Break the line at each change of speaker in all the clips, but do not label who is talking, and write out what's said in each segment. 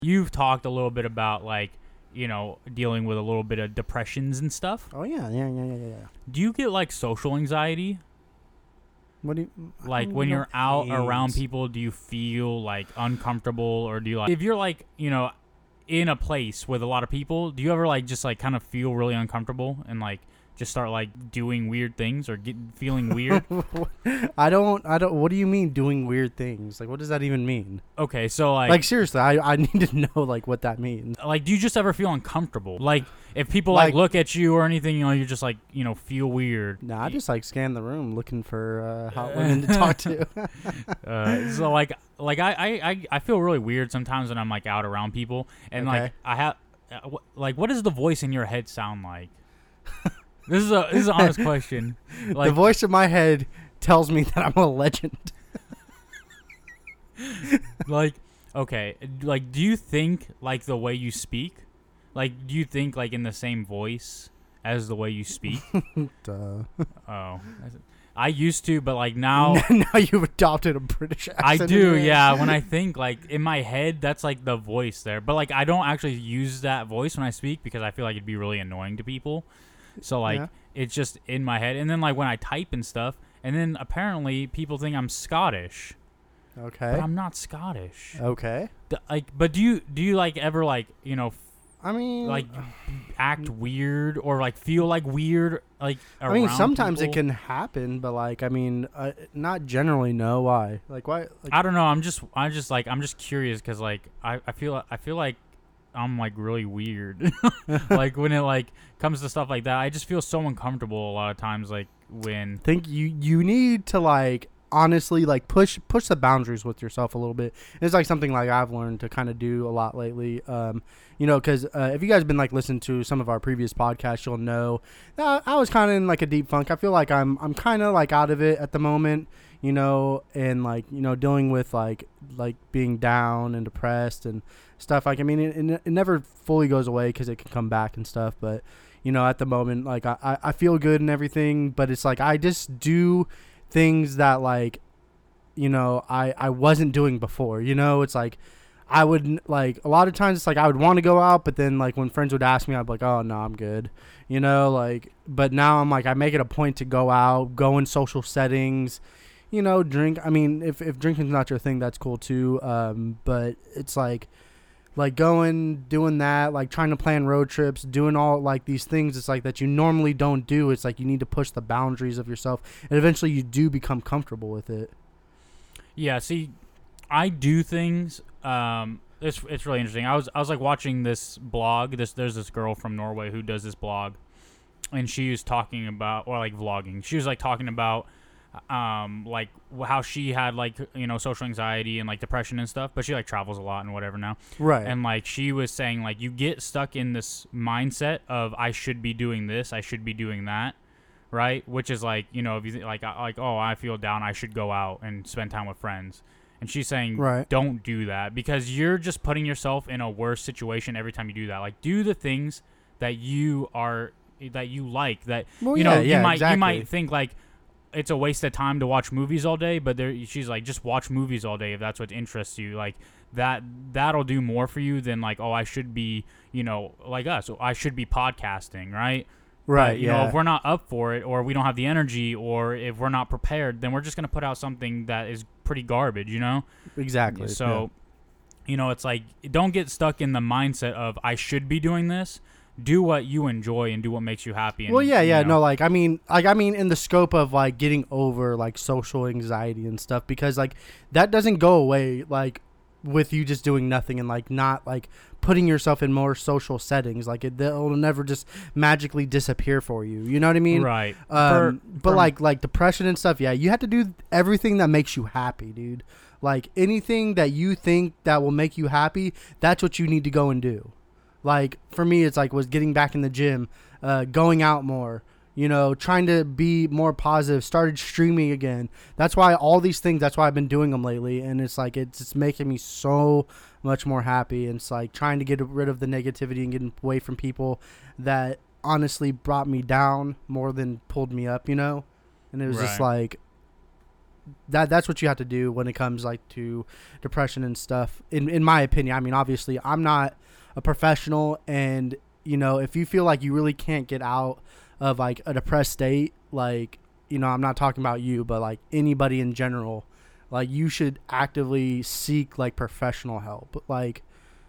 You've talked a little bit about like, dealing with a little bit of depressions and stuff.
Oh yeah.
Do you get like social anxiety?
What do you
Like when you're out around people, do you feel like uncomfortable, or do you like if you're like, in a place with a lot of people, do you ever like just like kind of feel really uncomfortable and like just start like doing weird things or feeling weird?
I don't. What do you mean doing weird things? Like, what does that even mean?
Okay, so
Like seriously, I need to know like what that means.
like, do you just ever feel uncomfortable? Like, if people like look at you or anything, you're just like, feel weird.
Nah, I just like scan the room looking for hot women to talk to.
So I feel really weird sometimes when I'm like out around people, and
Okay.
like I have like, what does the voice in your head sound like? This is an honest question. Like,
The voice in my head tells me that I'm a legend.
like, okay, like, do you think like the way you speak, like, do you think like in the same voice as the way you speak?
Duh.
Oh, I used to, but like now.
Now you've adopted a British accent.
I
in
do,
your head.
yeah. When I think, like, in my head, that's, like, the voice there. But, like, I don't actually use that voice when I speak because I feel like it'd be really annoying to people. So, like,
Yeah.
it's just in my head. And then, like, when I type and stuff, and then apparently people think I'm Scottish.
Okay.
But I'm not Scottish.
Okay.
But do you, like, ever, like,
I mean,
like, act weird or, like, feel, like, weird, like,
I mean,
around
sometimes
people?
it can happen, but like, I mean, not generally. No, why? Like, why? Like,
I don't know. I'm just curious because like I feel like I'm like really weird. Like when it like comes to stuff like that, I just feel so uncomfortable a lot of times. Like when
think you need to like honestly like push the boundaries with yourself a little bit. It's like something like I've learned to kind of do a lot lately. Because if you guys been like listening to some of our previous podcasts, you'll know that I was kind of in like a deep funk. I feel like I'm kind of like out of it at the moment. And like dealing with like being down and depressed and stuff. Like I mean, it never fully goes away because it can come back and stuff. But at the moment, like I feel good and everything. But it's like I just do things that like I wasn't doing before. It's like I would like a lot of times it's like I would want to go out, but then like when friends would ask me, I'd be like, oh no, I'm good. But now I'm like I make it a point to go out, go in social settings, drink. I mean, if drinking's not your thing, that's cool too. But it's like going, doing that, like trying to plan road trips, doing all like these things. It's like that you normally don't do. It's like you need to push the boundaries of yourself, and eventually you do become comfortable with it.
yeah, see, I do things. It's really interesting. I was like watching this blog. There's this girl from Norway who does this blog, and she was talking about or like vlogging. She was like talking about like how she had like social anxiety and like depression and stuff, but she like travels a lot and whatever now.
Right.
And like she was saying like you get stuck in this mindset of I should be doing this, I should be doing that, right? Which is like if you like oh I feel down, I should go out and spend time with friends. And she's saying,
Right.
don't do that because you're just putting yourself in a worse situation every time you do that. Like, do the things that you like. That
Well,
you
exactly.
might think like it's a waste of time to watch movies all day, but she's like, just watch movies all day if that's what interests you. Like that'll do more for you than like, oh, I should be like us. I should be podcasting, right?
Right.
But,
yeah.
if we're not up for it, or we don't have the energy, or if we're not prepared, then we're just gonna put out something that is pretty garbage,
Exactly.
So, it's like don't get stuck in the mindset of I should be doing this. Do what you enjoy and do what makes you happy. And,
Well, yeah. No, like I mean, in the scope of like getting over like social anxiety and stuff, because like that doesn't go away like with you just doing nothing and like not like putting yourself in more social settings. Like it'll never just magically disappear for you. You know what I mean?
Right.
But like depression and stuff, yeah, you have to do everything that makes you happy, dude. Like anything that you think that will make you happy, that's what you need to go and do. Like for me, it's like was getting back in the gym, going out more, trying to be more positive, started streaming again. That's why all these things, that's why I've been doing them lately. And it's like, it's making me so much more happy. And it's like trying to get rid of the negativity and getting away from people that honestly brought me down more than pulled me up, And it was just
Right.
like, that's what you have to do when it comes like to depression and stuff. In my opinion, I mean, obviously, I'm not a professional, and you know, if you feel like you really can't get out of like a depressed state, like, you know, I'm not talking about you, but like anybody in general, like you should actively seek like professional help. Like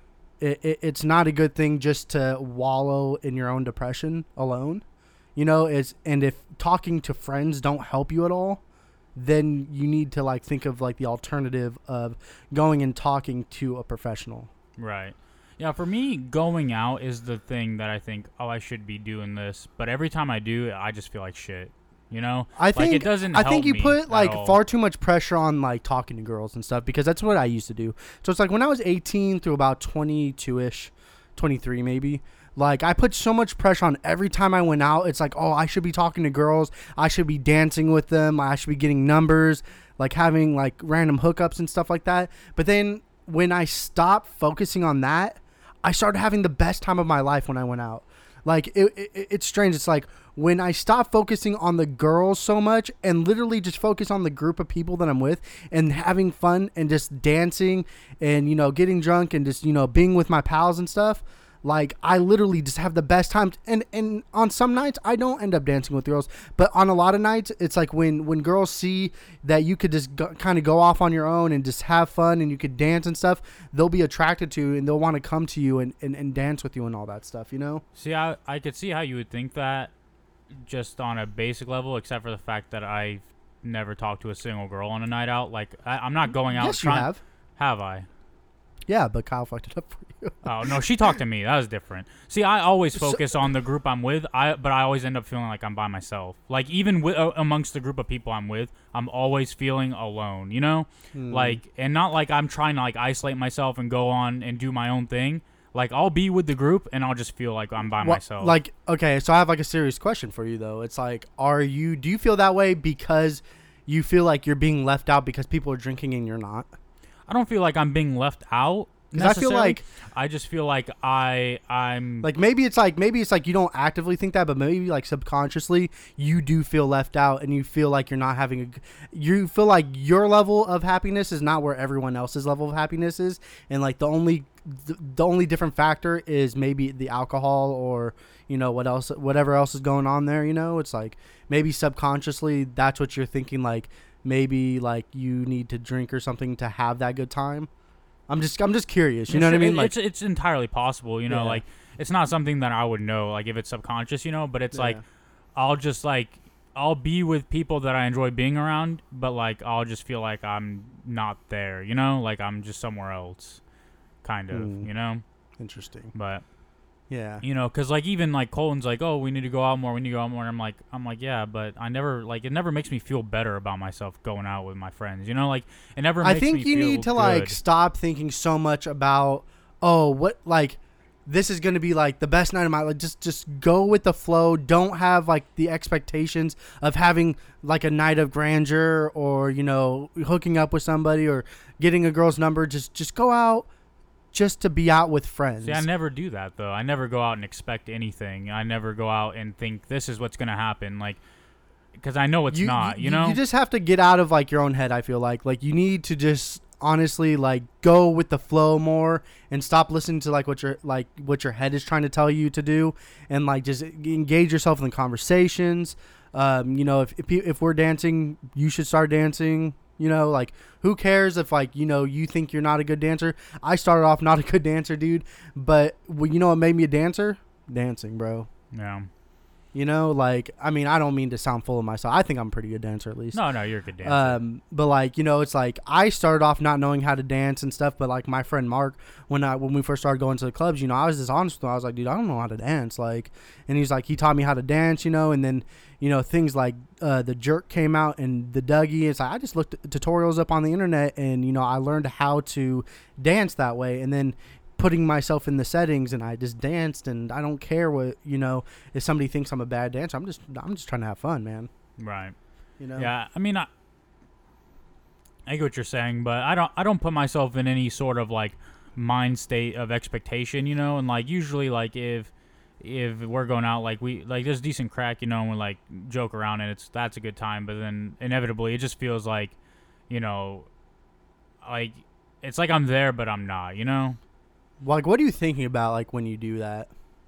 it's not a good thing just to wallow in your own depression alone. You know, and if talking to friends don't help you at all, then you need to like think of like the alternative of going and talking to a professional.
Right. Yeah, for me, going out is the thing that I think, oh, I should be doing this. But every time I do, I just feel like shit. You know,
I think
like, it doesn't.
I think you put like
all.
far too much pressure on like talking to girls and stuff, because that's what I used to do. So it's like when I was 18 through about 22ish, 23 maybe. Like I put so much pressure on every time I went out. It's like, oh, I should be talking to girls. I should be dancing with them. I should be getting numbers, like having like random hookups and stuff like that. But then when I stopped focusing on that, I started having the best time of my life when I went out. Like it's strange. It's like when I stop focusing on the girls so much and literally just focus on the group of people that I'm with and having fun and just dancing and, you know, getting drunk and just, you know, being with my pals and stuff. Like I literally just have the best time. And on some nights I don't end up dancing with girls, but on a lot of nights it's like when girls see that you could just kind of go off on your own and just have fun and you could dance and stuff, they'll be attracted to you and they'll want to come to you and dance with you and all that stuff, you know?
See, I could see how you would think that just on a basic level, except for the fact that I've never talked to a single girl on a night out. Like I'm not going out.
Yes, you have.
Have I?
Yeah, but Kyle fucked it up for you.
Oh, no, she talked to me. That was different. See, I always focus on the group I'm with, but I always end up feeling like I'm by myself. Like, even amongst the group of people I'm with, I'm always feeling alone, you know? Like, and not like I'm trying to, like, isolate myself and go on and do my own thing. Like, I'll be with the group, and I'll just feel like I'm by myself.
Like, okay, so I have, like, a serious question for you, though. It's like, do you feel that way because you feel like you're being left out because people are drinking and you're not?
I don't feel like I'm being left out.
Because I feel like
I just feel like I'm
like maybe it's like you don't actively think that, but maybe like subconsciously you do feel left out and you feel like you're not having you feel like your level of happiness is not where everyone else's level of happiness is, and like the only different factor is maybe the alcohol or, you know, whatever else is going on there, you know? It's like maybe subconsciously that's what you're thinking, like maybe like you need to drink or something to have that good time. I'm just curious, you know what I mean? Like
it's entirely possible, you know,
yeah.
like it's not something that I would know, like if it's subconscious, you know, but it's like I'll be with people that I enjoy being around, but like I'll just feel like I'm not there, you know, like I'm just somewhere else, kind of, you know.
Interesting.
But
yeah,
you know, because like even like Colton's like, oh, we need to go out more, and I'm like yeah, but I never, like, it never makes me feel better about myself going out with my friends, you know, like it never makes me feel
I think you need to
good.
like stop thinking so much about, oh, what, like this is going to be like the best night of my life. Just go with the flow. Don't have like the expectations of having like a night of grandeur or, you know, hooking up with somebody or getting a girl's number. Just go out just to be out with friends.
See, I never do that, though. I never go out and expect anything. I never go out and think this is what's going to happen, like, because I know it's not, you know?
You just have to get out of, like, your own head, I feel like. Like, you need to just, honestly, like, go with the flow more and stop listening to, like, what your head is trying to tell you to do, and, like, just engage yourself in the conversations. You know, if we're dancing, you should start dancing. You know, like, who cares if, like, you know, you think you're not a good dancer? I started off not a good dancer, dude. But, you know what made me a dancer? Dancing, bro.
Yeah.
You know, like, I mean, I don't mean to sound full of myself. I think I'm a pretty good dancer, at least.
No, you're a good dancer.
But, like, you know, it's like I started off not knowing how to dance and stuff. But, like, my friend Mark, when we first started going to the clubs, you know, I was just honest with him. I was like, dude, I don't know how to dance. Like, and he's like, he taught me how to dance, you know. And then, you know, things like the jerk came out and the Dougie. It's like I just looked at tutorials up on the internet and, you know, I learned how to dance that way. And then putting myself in the settings and I just danced, and I don't care what, you know, if somebody thinks I'm a bad dancer. I'm just trying to have fun, man.
Right.
You know?
Yeah, I mean, I get what you're saying, but I don't put myself in any sort of like mind state of expectation, you know, and like usually like if we're going out, like there's decent crack, you know, and we like joke around and that's a good time, but then inevitably it just feels like you know, like it's like I'm there but I'm not, you know?
Like, what are you thinking about, like, when you do that?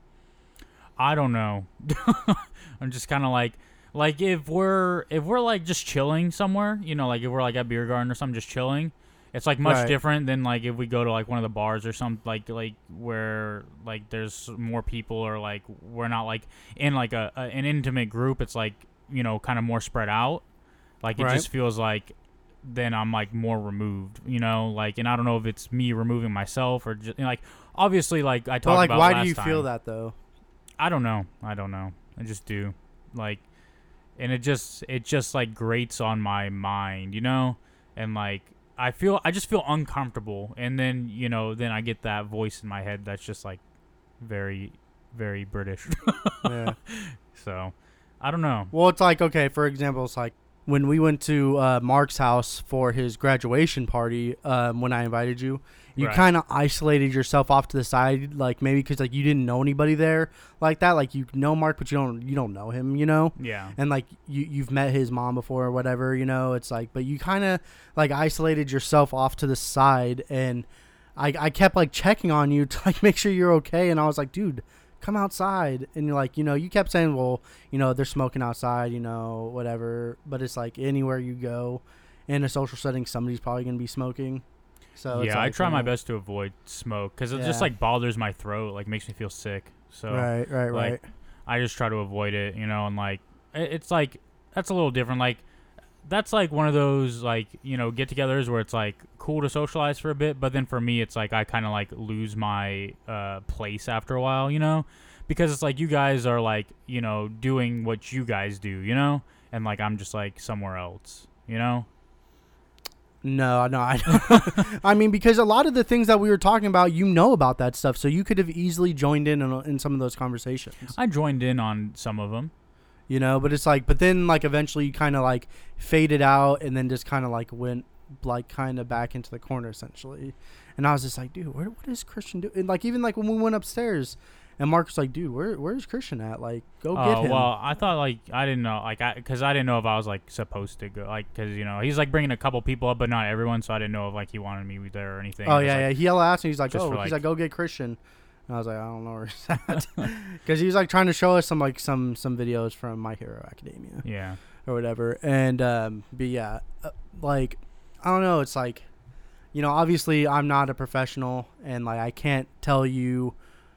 I don't know. I'm just kind of like if we're like just chilling somewhere, you know, like if we're like at beer garden or something, just chilling. It's like much
Right.
different than like if we go to like one of the bars or something like where like there's more people or like we're not like in like an intimate group. It's like, you know, kind of more spread out. Like it
Right.
just feels like then I'm like more removed, you know, like, and I don't know if it's me removing myself or just, you know, like obviously like I talked
But, like,
about
why
last
do you
time.
feel that, though?
I don't know. I just do. Like, and it just like grates on my mind, you know? And like I just feel uncomfortable, and then, you know, then I get that voice in my head that's just like very very British.
Yeah.
So, I don't know.
Well, it's like, okay, for example, it's like when we went to Mark's house for his graduation party, when I invited you, you
Right.
kind of isolated yourself off to the side, like maybe because like you didn't know anybody there like that. Like, you know Mark, but you don't know him, you know.
Yeah.
And like you've met his mom before or whatever, you know. It's like, but you kind of like isolated yourself off to the side, and I kept like checking on you to like make sure you're okay, and I was like, dude, come outside. And you're like, you know, you kept saying, well, you know, they're smoking outside, you know, whatever. But it's like anywhere you go in a social setting, somebody's probably gonna be smoking. So it's
Yeah, I
like,
try
you
my
know,
best to avoid smoke cuz it
Yeah.
just like bothers my throat, like makes me feel sick. So,
right,
like,
right.
I just try to avoid it, you know, and like it's like that's a little different. Like that's like one of those like, you know, get-togethers where it's like cool to socialize for a bit, but then for me it's like I kind of like lose my place after a while, you know, because it's like you guys are like, you know, doing what you guys do, you know, and like I'm just like somewhere else, you know.
No, I mean, because a lot of the things that we were talking about, you know about that stuff, so you could have easily joined in some of those conversations.
I joined in on some of them.
You know, but it's like, but then like eventually you kind of like faded out, and then just kind of like went like kind of back into the corner essentially. And I was just like, dude, what is Christian doing? And like even like when we went upstairs, and Mark was like, dude, where's Christian at? Like, go get him.
Well, I thought like I didn't know, like because I didn't know if I was like supposed to go, like because, you know, he's like bringing a couple people up, but not everyone, so I didn't know if like he wanted me there or anything.
Oh
I was,
yeah,
like,
yeah. He asked me, he's like,
just
oh,
for,
he's
like-
like, go get Christian. And I was like, I don't know where he's at, because he was like trying to show us some videos from My Hero Academia.
Yeah.
Or whatever. And but yeah, like I don't know, it's like, you know, obviously I'm not a professional, and like I can't tell you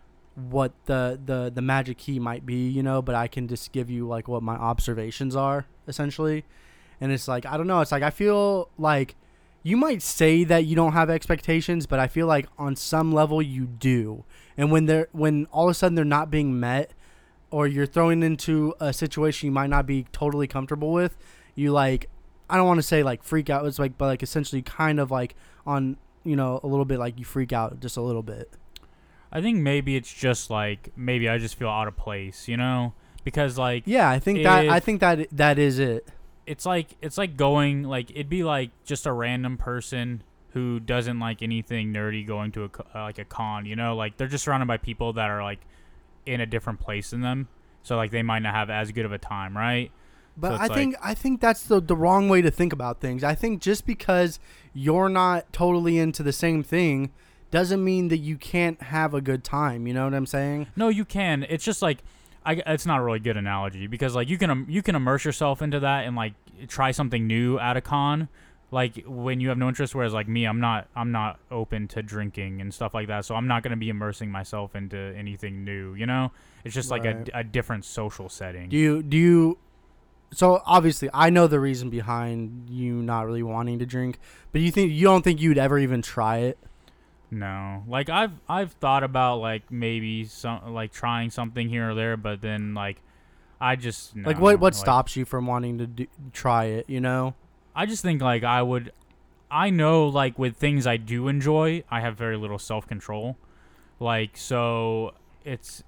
what the magic key might be, you know, but I can just give you like what my observations are essentially. And it's like, I don't know, it's like I feel like you might say that you don't have expectations, but I feel like on some level you do. And when all of a sudden they're not being met, or you're thrown into a situation you might not be totally comfortable with, you like, I don't want to say like freak out, it's like, but like essentially kind of like on, you know, a little bit like you freak out just a little bit.
I think maybe it's just like maybe I just feel out of place, you know, because like
Yeah, I think that is it.
it's like going like it'd be like just a random person who doesn't like anything nerdy going to like a con, you know, like they're just surrounded by people that are like in a different place than them, so like they might not have as good of a time, right?
But
So it's
I think that's the wrong way to think about things. I think just because you're not totally into the same thing doesn't mean that you can't have a good time. You know what I'm saying?
No, you can. It's just like it's not a really good analogy, because like you can immerse yourself into that and like try something new at a con, like when you have no interest. Whereas like me, I'm not open to drinking and stuff like that, so I'm not going to be immersing myself into anything new. You know, it's just like
Right.
a different social setting.
Do you? So obviously, I know the reason behind you not really wanting to drink, but you don't think you'd ever even try it?
No, like I've thought about like maybe some like trying something here or there, but then like I just no,
Like what
like,
stops you from wanting to try it? You know?
I just think like I know like with things I do enjoy, I have very little self-control. Like, so it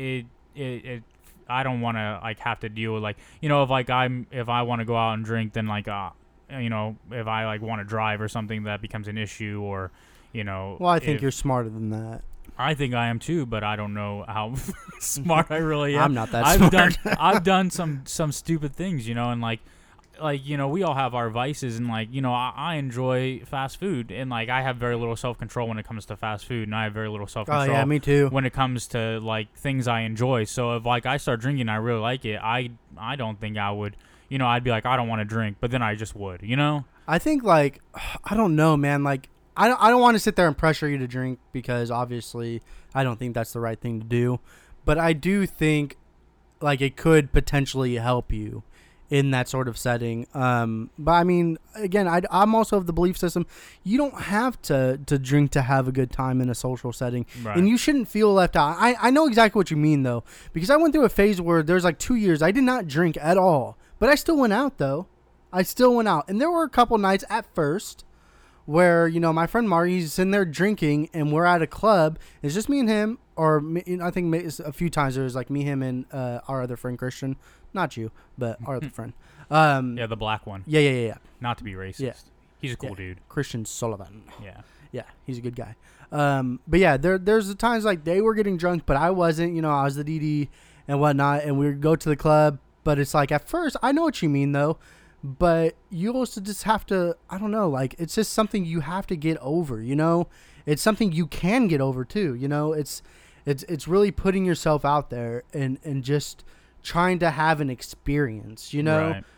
I don't want to like have to deal with like, you know, if I want to go out and drink, then like you know, if I like want to drive or something, that becomes an issue. Or, you know,
Well, I think you're smarter than that.
I think I am too, but I don't know how smart I really am.
I'm not that smart.
I've done some stupid things, you know, and like like, you know, we all have our vices, and like, you know, I enjoy fast food, and like I have very little self-control when it comes to fast food, and I have very little
Oh
self-control
yeah, me too.
when it comes to like things I enjoy. So if like I start drinking and I really like it, I don't think I would, you know, I'd be like, I don't want to drink, but then I just would, you know.
I think like I don't know, man. Like I don't want to sit there and pressure you to drink because obviously I don't think that's the right thing to do. But I do think like it could potentially help you in that sort of setting. But I mean, again, I'm also of the belief system you don't have to drink to have a good time in a social setting,
Right.
and you shouldn't feel left out. I know exactly what you mean though, because I went through a phase where there's like 2 years I did not drink at all, but I still went out though. I still went out, and there were a couple nights at first where, you know, my friend Marty's sitting there drinking, and we're at a club. It's just me and him, or I think a few times there was like me, him, and our other friend Christian. Not you, but our other friend.
Yeah, the black one.
Yeah.
Not to be racist.
Yeah.
He's a cool
Yeah.
dude.
Christian Sullivan.
Yeah.
Yeah, he's a good guy. But yeah, there's the times like they were getting drunk, but I wasn't. You know, I was the DD and whatnot, and we would go to the club. But it's like at first, I know what you mean though. But you also just have to, I don't know, like it's just something you have to get over, you know? It's something you can get over too, you know? It's really putting yourself out there and just trying to have an experience, you know?
Right.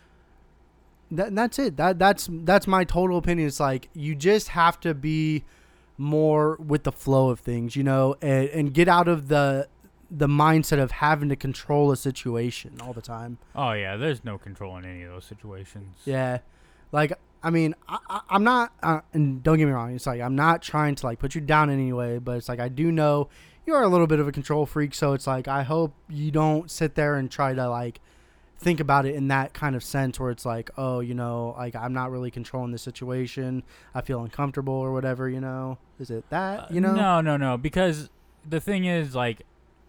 That's it. That's my total opinion. It's like you just have to be more with the flow of things, you know, and get out of the mindset of having to control a situation all the time.
Oh yeah, there's no control in any of those situations.
Yeah, like I mean, I'm not, and don't get me wrong, it's like I'm not trying to like put you down in any way, but it's like I do know you are a little bit of a control freak, so it's like I hope you don't sit there and try to like think about it in that kind of sense where it's like, oh, you know, like I'm not really controlling the situation, I feel uncomfortable or whatever, you know. Is it that, you know?
No, because the thing is, like,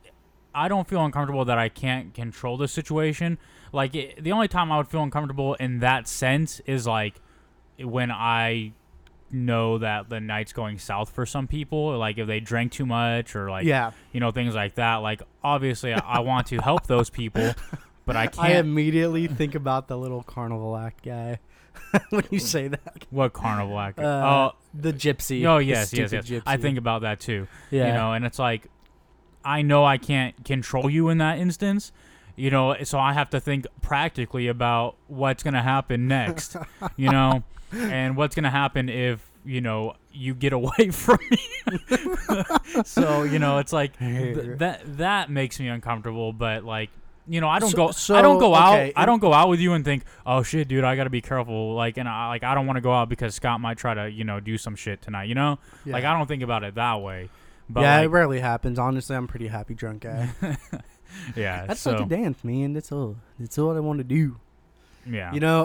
I don't feel uncomfortable that I can't control the situation. Like, the only time I would feel uncomfortable in that sense is, like, when I know that the night's going south for some people. Like, if they drank too much or, like,
Yeah.
you know, things like that. Like, obviously, I want to help those people, but I can't.
I immediately think about the little carnival act guy when you say that.
What carnival act?
The gypsy.
Oh,
The
yes.
stupid gypsy.
I think about that, too.
Yeah.
You know, and it's like, I know I can't control you in that instance, you know, so I have to think practically about what's going to happen next, you know, and what's going to happen if, you know, you get away from me. So, you know, it's like that makes me uncomfortable, but like, you know, I don't go out with you and think, oh shit, dude, I got to be careful. Like, and I don't want to go out because Scott might try to, you know, do some shit tonight, you know,
Yeah.
like I don't think about it that way. But
yeah,
like,
it rarely happens. Honestly, I'm a pretty happy drunk guy.
yeah,
That's
so
like a dance, man. That's all. That's all I want to do.
yeah,
You know,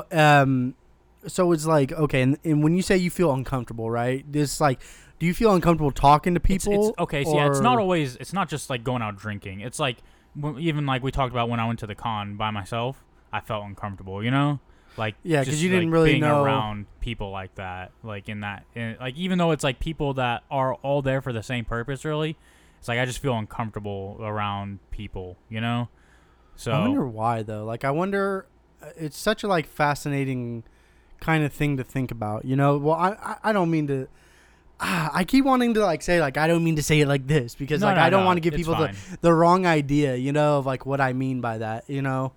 so it's like, okay, and when you say you feel uncomfortable, right? This like, do you feel uncomfortable talking to people?
It's okay. So yeah, it's not always. It's not just like going out drinking. It's like even like we talked about when I went to the con by myself, I felt uncomfortable. You know, like
Yeah, 'cause
just,
you didn't
like,
really
being
know-
around people like that. Like like even though it's like people that are all there for the same purpose, really, it's like I just feel uncomfortable around people. You know, so
I wonder why though. Like, I wonder. It's such a like fascinating kind of thing to think about. You know, well, I don't mean to. I keep wanting to like say like I don't mean to say it like this because
No,
like
no,
I don't
no,
want to give
it's
people
fine.
the wrong idea, you know, of like what I mean by that, you know.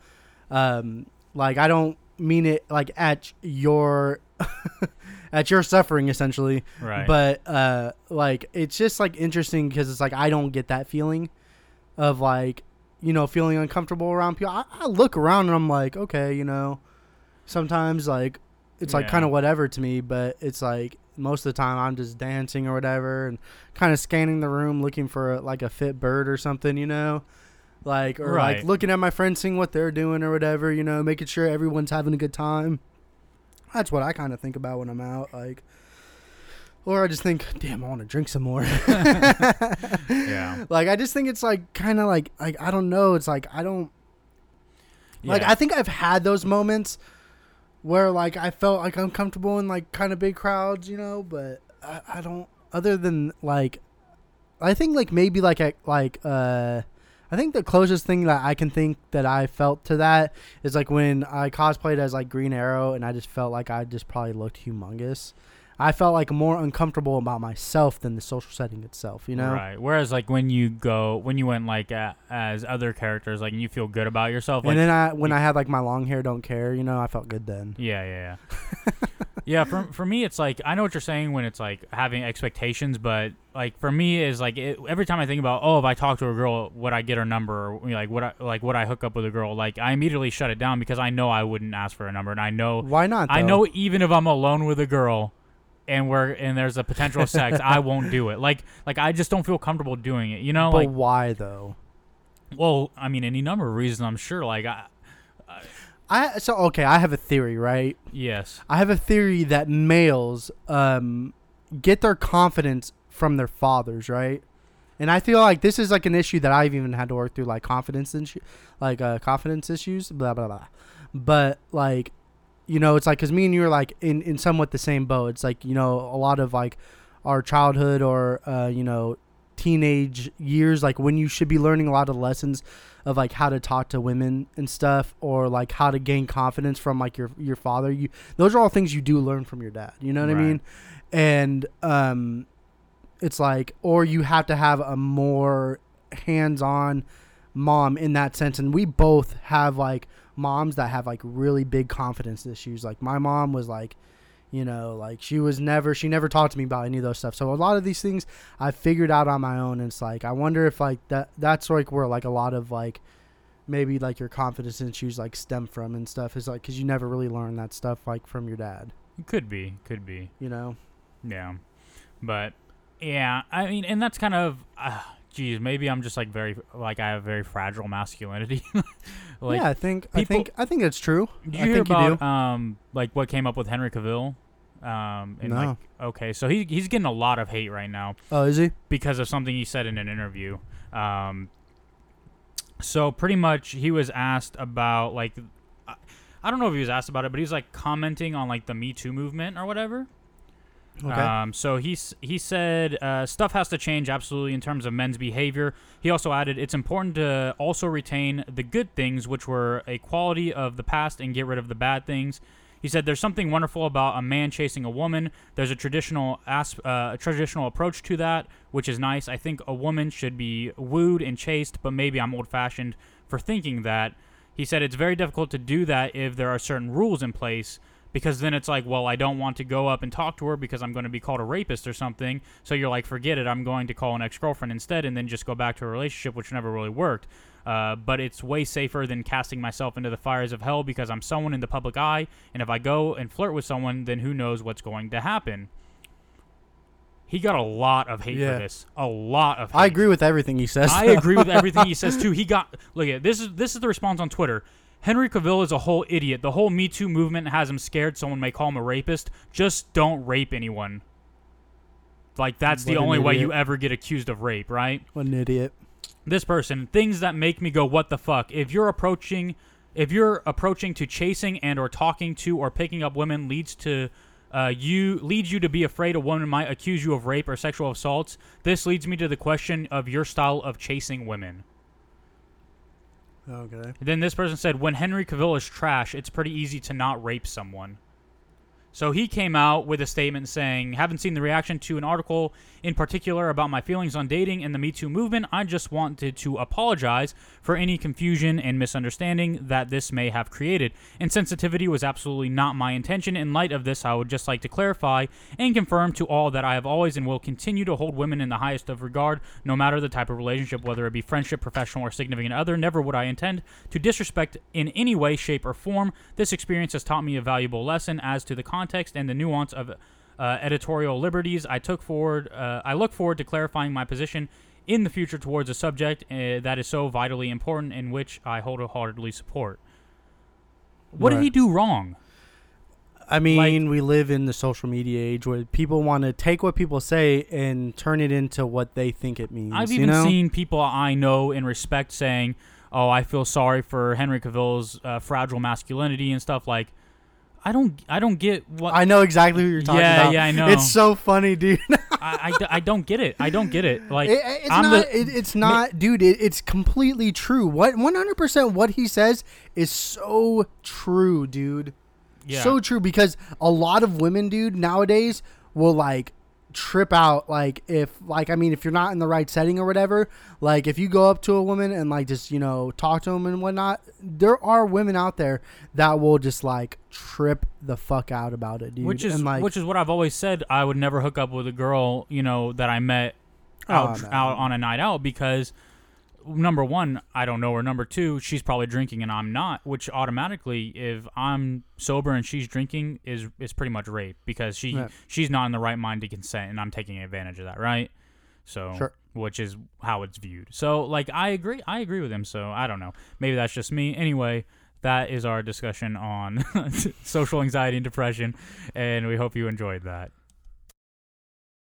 Like I don't mean it like at your at your suffering essentially,
right.
but like it's just like interesting because it's like I don't get that feeling of like, you know, feeling uncomfortable around people. I look around and I'm like, okay, you know, sometimes like it's like
Yeah.
kind of whatever to me, but it's like most of the time I'm just dancing or whatever and kind of scanning the room looking for like a fit bird or something, you know, like, or like
Right.
looking at my friends, seeing what they're doing or whatever, you know, making sure everyone's having a good time. That's what I kind of think about when I'm out, like, or I just think, damn, I want to drink some more.
Yeah.
Like, I just think it's like kind of like I don't know. It's like I don't like.
Yeah.
I think I've had those moments where like I felt like uncomfortable in like kind of big crowds, you know. But I don't. Other than like, I think like maybe like at like I I think the closest thing that I can think that I felt to that is like when I cosplayed as like Green Arrow, and I just felt like I just probably looked humongous. I felt like more uncomfortable about myself than the social setting itself, you know?
Right. Whereas like when you went like as other characters, like and you feel good about yourself.
And
like,
then when I had like my long hair, don't care, you know, I felt good then.
Yeah. Yeah. For me, it's like I know what you're saying when it's like having expectations, but like for me is like every time I think about if I talk to a girl, would I get her number, or would I hook up with a girl? Like I immediately shut it down because I know I wouldn't ask for a number, and I know
why not. Though?
I know even if I'm alone with a girl. And there's a potential sex, I won't do it. Like I just don't feel comfortable doing it, you know.
But
like
why though?
Well, I mean, any number of reasons, I'm sure. Like
I have a theory, right?
Yes.
I have a theory that males get their confidence from their fathers, right? And I feel like this is like an issue that I've even had to work through, like confidence issues, blah blah blah. But like. You know, it's like, because me and you are like in somewhat the same boat. It's like, you know, a lot of like our childhood or, you know, teenage years, like when you should be learning a lot of lessons of like how to talk to women and stuff, or like how to gain confidence from like your father. Those are all things you do learn from your dad. You know what I mean? And it's like, or you have to have a more hands-on mom in that sense. And we both have like moms that have like really big confidence issues. Like my mom was like, you know, like she never talked to me about any of those stuff. So a lot of these things I figured out on my own. And it's like, I wonder if like that's like where like a lot of like maybe like your confidence issues like stem from and stuff, is like, cause you never really learned that stuff like from your dad.
Could be,
you know?
Yeah. But yeah, I mean, and that's kind of, geez, maybe I'm just like I have very fragile masculinity.
Like, yeah, I think it's true.
Did you hear about like what came up with Henry Cavill?
No.
Okay, so he's getting a lot of hate right now.
Oh, is he?
Because of something he said in an interview. So pretty much he was asked about like, I don't know if he was asked about it, but he was like commenting on like the Me Too movement or whatever.
Okay.
So he said stuff has to change absolutely in terms of men's behavior. He also added it's important to also retain the good things, which were a quality of the past, and get rid of the bad things. He said there's something wonderful about a man chasing a woman. There's a traditional approach to that, which is nice. I think a woman should be wooed and chased, but maybe I'm old-fashioned for thinking that. He said it's very difficult to do that if there are certain rules in place. Because then it's like, well, I don't want to go up and talk to her because I'm going to be called a rapist or something. So you're like, forget it. I'm going to call an ex-girlfriend instead, and then just go back to a relationship, which never really worked. But it's way safer than casting myself into the fires of hell because I'm someone in the public eye. And if I go and flirt with someone, then who knows what's going to happen. He got a lot of hate for this. A lot of hate.
I agree with everything he says.
I agree with everything he says, too. Look at this is the response on Twitter. Henry Cavill is a whole idiot. The whole Me Too movement has him scared someone may call him a rapist. Just don't rape anyone. Like, that's the only way you ever get accused of rape, right?
What an idiot.
This person, things that make me go, what the fuck? If you're approaching to chasing and or talking to or picking up women leads you to be afraid a woman might accuse you of rape or sexual assaults, this leads me to the question of your style of chasing women.
Okay.
Then this person said, when Henry Cavill is trash, it's pretty easy to not rape someone. So he came out with a statement saying, haven't seen the reaction to an article in particular about my feelings on dating and the Me Too movement. I just wanted to apologize for any confusion and misunderstanding that this may have created. Insensitivity was absolutely not my intention. In light of this, I would just like to clarify and confirm to all that I have always and will continue to hold women in the highest of regard, no matter the type of relationship, whether it be friendship, professional, or significant other. Never would I intend to disrespect in any way, shape, or form. This experience has taught me a valuable lesson as to the context and the nuance of editorial liberties. I look forward to clarifying my position in the future towards a subject that is so vitally important, in which I wholeheartedly support. What did he do wrong?
I mean, we live in the social media age where people want to take what people say and turn it into what they think it means.
I've even seen people I know and respect saying, "Oh, I feel sorry for Henry Cavill's fragile masculinity and stuff." Like, I don't get what.
I know exactly who you're talking about.
Yeah, I know.
It's so funny, dude.
I don't get it. I don't get it. Like
it's not, dude. It's completely true. What 100% what he says is so true, dude.
Yeah.
So true, because a lot of women, dude, nowadays will like trip out, like if you're not in the right setting or whatever, like if you go up to a woman and like just talk to them and whatnot, there are women out there that will just like trip the fuck out about it, dude.
Which is
like,
what I've always said. I would never hook up with a girl that I met out on a night out, because number one, I don't know her. Number two, she's probably drinking and I'm not, which automatically, if I'm sober and she's drinking, is pretty much rape, because she's not in the right mind to consent, and I'm taking advantage of that, right? So,
sure.
Which is how it's viewed. So, like, I agree with him. So, I don't know. Maybe that's just me. Anyway, that is our discussion on social anxiety and depression, and we hope you enjoyed that.